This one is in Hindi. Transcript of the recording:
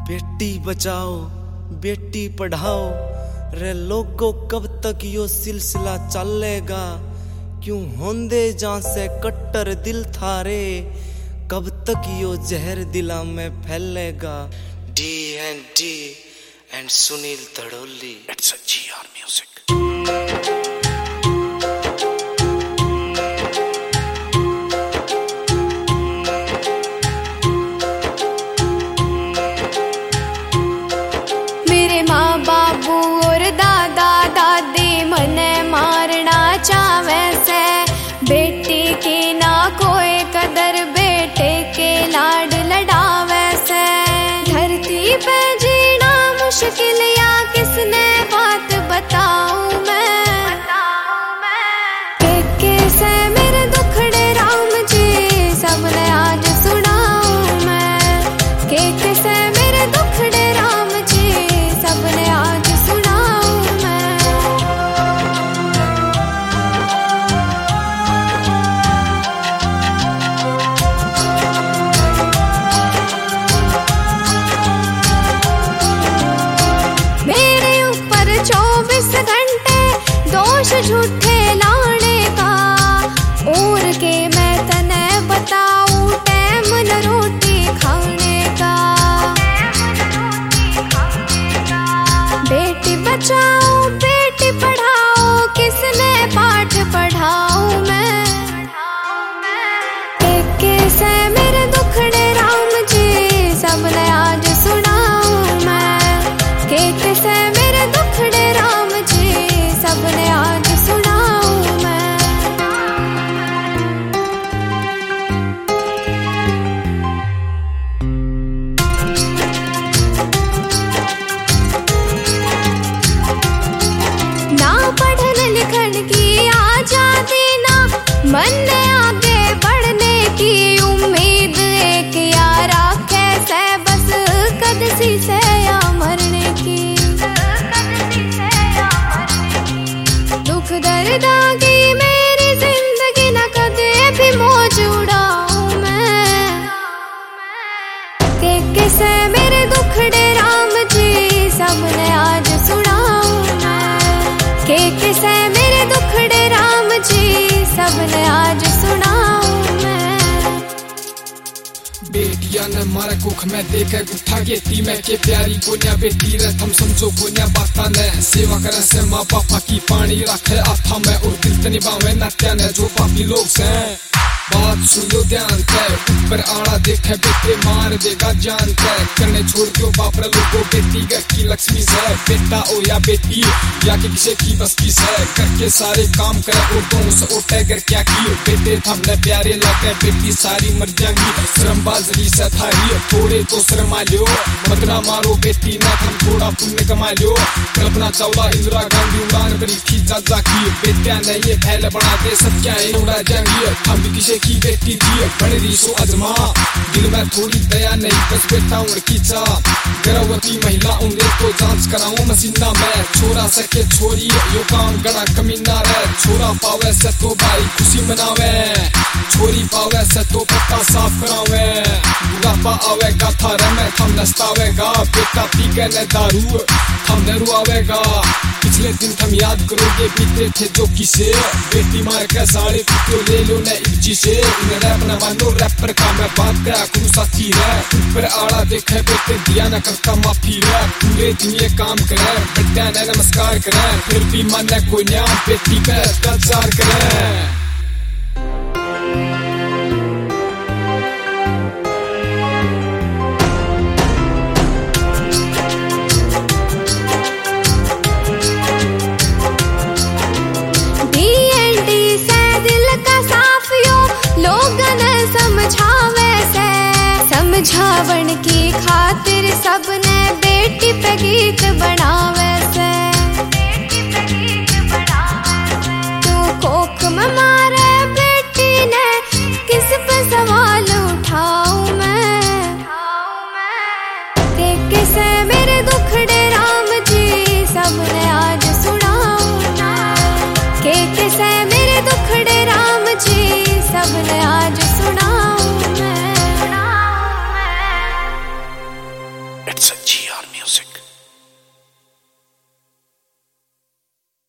बेटी बचाओ बेटी पढ़ाओ रे लोगों, कब तक यो सिलसिला चलेगा? क्यों होंदे जहां से कट्टर दिल थारे, कब तक यो जहर दिला में फैलेगा? D&D and Sunil धड़ोली। It's a GR music. मेरे माँ बाबू और दादा दादी मने मारना चावे से, बेटी की ना कोई कदर बेटे के लाड लड़ावे से। धरती पे जीना मुश्किल या किसने बात बताऊं मैं, कैसे मेरे दुखड़े राम जी सबने आज सुनाऊं मैं, कैसे मेरे दुखड़े राम जी सबने आज सुनाऊं मैं। मेरे ऊपर 24 घंटे दोष झूठे लाने का, और के मैं तने बताऊं टैम न रोटी खाने का। बेटी बचाओ बेटी पढ़ाओ किसने पाठ पढ़ाऊं मैं, कैसे मेरे दुखड़े राम जी सबने आज सुनाऊं मैं, कैसे मेरे दुखड़े राम जी सबने आज सुनाऊं मैं। ना पढ़ने लिखने की आजादी ना मन में आगे बढ़ने की उम्मीद, एक यारा कैसे बस कदसी से या मरने की। दुख दर्द की मेरी जिंदगी ना कदे भी मौज उड़ाऊं मैं, कैसे मेरे दुखड़े राम जी सबने आज सुनाऊं मैं, कैसे मेरे दुखड़े राम जी सबने आज सुनाऊं मैं। बेटिया ने मारे कुख में देखे गुठा गेती में के प्यारी कोन्या बेटी रे थम समझो कोन्या बाता ने, सेवा करे से माँ पापा की पानी रखे आथा में, और दिल तनी बावे नात्या ने जो पापी लोग से। बात सुनो ध्यान से, ऊपर आड़ा देखे बेटे मार देगा जान से, करने छोड़ दो बापरा लोगों बेटी घर की लक्ष्मी से। बेटा हो या बेटी या कि किसी की बस की से, करके सारे काम करे और दोनों से उठे घर क्या की। बेटे थमने प्यारे लगे बेटी सारी मर जाएंगी, श्रम बाजरी से थारी थोड़े तो शर्मा लियो, मत ना मारो बेटी ना थम थोड़ा पुण्य कमा लियो। कल्पना चावला इंदिरा गांधी उड़ान भरी थी जाजा की, बेटिया ने ये फैल बना दे सब क्या उड़ा जाएंगी। हम भी किसी की बेटी थी बड़ी रीसो अजमा, दिल में थोड़ी दया नहीं बस बेटा उनकी चाह। गर्भवती महिला उन्हें तो जांच कराऊं मसीना में, छोरा सके छोरी यो काम गड़ा कमीना रे। छोरा पावे से तो भाई खुशी मनावे, छोरी पावे से तो पत्ता साफ करावे। बुढ़ापा आवेगा थारे में थम नस्तावेगा, बेटा पी के न दारू थम न रुआवेगा। पिछले दिन थम याद करोगे बीते थे जो किसे, बेटी मार के साड़े तो ले लो न इब्जी से। रैप न मानो रैपर का मैं बात करा करूं साथी है, ऊपर आड़ा देखे बेटे दिया न करता माफी है। पूरे दिन ये काम करे बेटा ने नमस्कार करे, फिर भी मन कोई न्या बेटी पे अत्याचार करे। समझावन की खातिर सबने बेटी पे गीत बनावे से, तू कोख में मारे बेटी ने किस पे सवाल उठाऊं मैं, कैसे मेरे दुखड़े राम जी सबने आज सुनाऊं मैं, कैसे मेरे दुखड़े राम जी सबने आज सुनाऊं मैं। It's a GR Music.